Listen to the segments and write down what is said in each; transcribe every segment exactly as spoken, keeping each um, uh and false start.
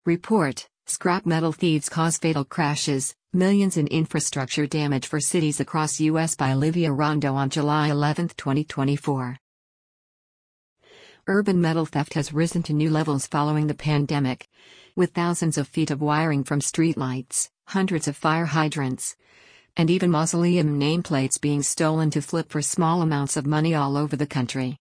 Report: Scrap metal thieves cause fatal crashes, millions in infrastructure damage for cities across U S by Olivia Rondo on July eleventh, twenty twenty-four. Urban metal theft has risen to new levels following the pandemic, with thousands of feet of wiring from streetlights, hundreds of fire hydrants, and even mausoleum nameplates being stolen to flip for small amounts of money all over the country.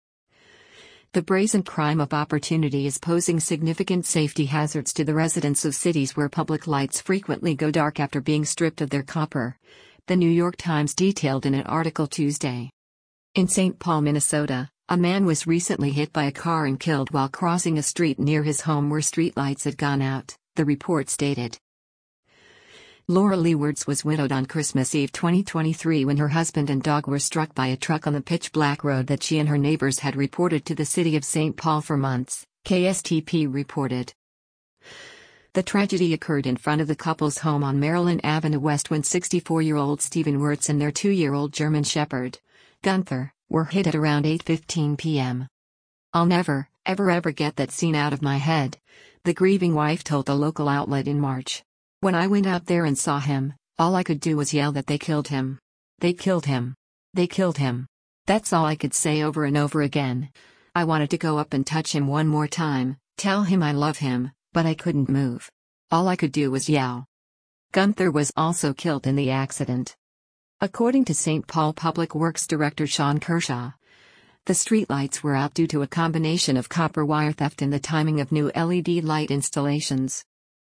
The brazen crime of opportunity is posing significant safety hazards to the residents of cities where public lights frequently go dark after being stripped of their copper, The New York Times detailed in an article Tuesday. In Saint Paul, Minnesota, a man was recently hit by a car and killed while crossing a street near his home where streetlights had gone out, the report stated. Laura Lewards was widowed on Christmas Eve twenty twenty-three when her husband and dog were struck by a truck on the pitch-black road that she and her neighbors had reported to the city of Saint Paul for months, K S T P reported. The tragedy occurred in front of the couple's home on Maryland Avenue West when sixty-four-year-old Stephen Wirtz and their two-year-old German Shepherd, Gunther, were hit at around eight fifteen p m "I'll never, ever ever get that scene out of my head," the grieving wife told the local outlet in March. "When I went out there and saw him, all I could do was yell that they killed him. They killed him. They killed him. That's all I could say over and over again. I wanted to go up and touch him one more time, tell him I love him, but I couldn't move. All I could do was yell." Gunther was also killed in the accident. According to Saint Paul Public Works Director Sean Kershaw, the streetlights were out due to a combination of copper wire theft and the timing of new L E D light installations.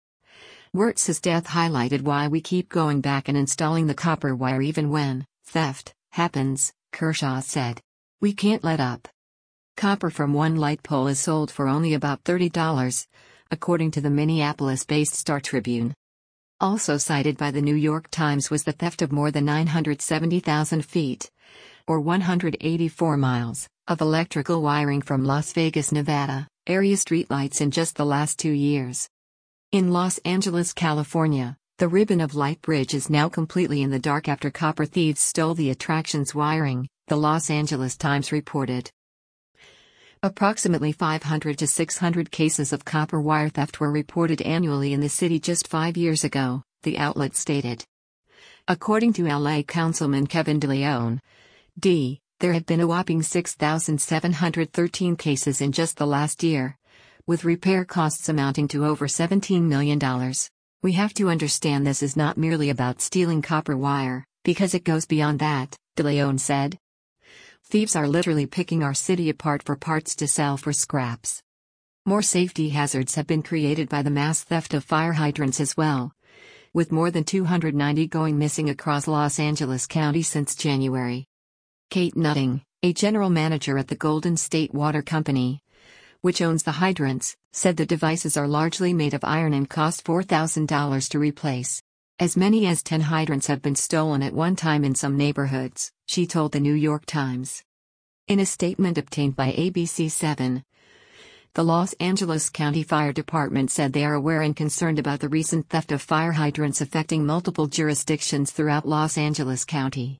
Wirtz's death highlighted why we keep going back and installing the copper wire even when theft happens, Kershaw said. "We can't let up." Copper from one light pole is sold for only about thirty dollars, according to the Minneapolis-based Star Tribune. Also cited by the New York Times was the theft of more than nine hundred seventy thousand feet, or one hundred eighty-four miles, of electrical wiring from Las Vegas, Nevada, area streetlights in just the last two years. In Los Angeles, California, the Ribbon of Light Bridge is now completely in the dark after copper thieves stole the attraction's wiring, the Los Angeles Times reported. Approximately five hundred to six hundred cases of copper wire theft were reported annually in the city just five years ago, the outlet stated. According to L A Councilman Kevin DeLeon, D, there have been a whopping six thousand seven hundred thirteen cases in just the last year, with repair costs amounting to over seventeen million dollars. "We have to understand this is not merely about stealing copper wire, because it goes beyond that," DeLeon said. "Thieves are literally picking our city apart for parts to sell for scraps." More safety hazards have been created by the mass theft of fire hydrants as well, with more than two hundred ninety going missing across Los Angeles County since January. Kate Nutting, a general manager at the Golden State Water Company, which owns the hydrants, said the devices are largely made of iron and cost four thousand dollars to replace. As many as ten hydrants have been stolen at one time in some neighborhoods, she told the New York Times. In a statement obtained by A B C seven, the Los Angeles County Fire Department said they are aware and concerned about the recent theft of fire hydrants affecting multiple jurisdictions throughout Los Angeles County.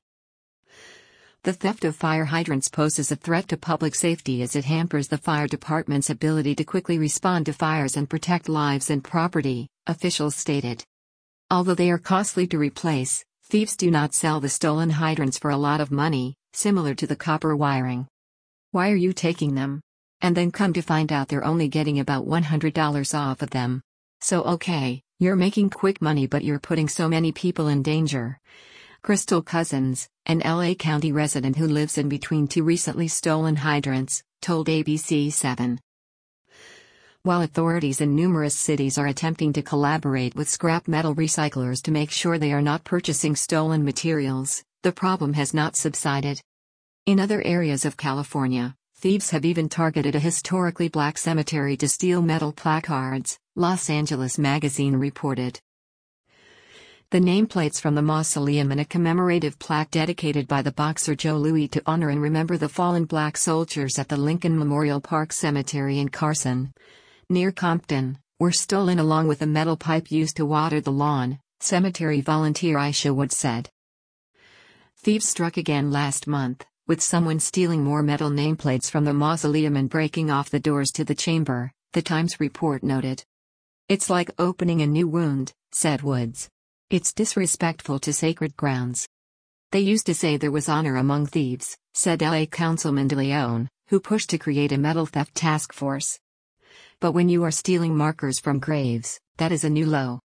The theft of fire hydrants poses a threat to public safety as it hampers the fire department's ability to quickly respond to fires and protect lives and property, officials stated. Although they are costly to replace, thieves do not sell the stolen hydrants for a lot of money, similar to the copper wiring. "Why are you taking them? And then come to find out they're only getting about one hundred dollars off of them. So okay, you're making quick money but you're putting so many people in danger." Crystal Cousins, an L A County resident who lives in between two recently stolen hydrants, told A B C seven. While authorities in numerous cities are attempting to collaborate with scrap metal recyclers to make sure they are not purchasing stolen materials, the problem has not subsided. In other areas of California, thieves have even targeted a historically black cemetery to steal metal placards, Los Angeles Magazine reported. The nameplates from the mausoleum and a commemorative plaque dedicated by the boxer Joe Louis to honor and remember the fallen black soldiers at the Lincoln Memorial Park Cemetery in Carson, near Compton, were stolen along with a metal pipe used to water the lawn, cemetery volunteer Aisha Wood said. Thieves struck again last month, with someone stealing more metal nameplates from the mausoleum and breaking off the doors to the chamber, the Times report noted. It's like opening a new wound, said Woods. It's disrespectful to sacred grounds. They used to say there was honor among thieves, said L A Councilman De Leon, who pushed to create a metal theft task force. But when you are stealing markers from graves, that is a new low.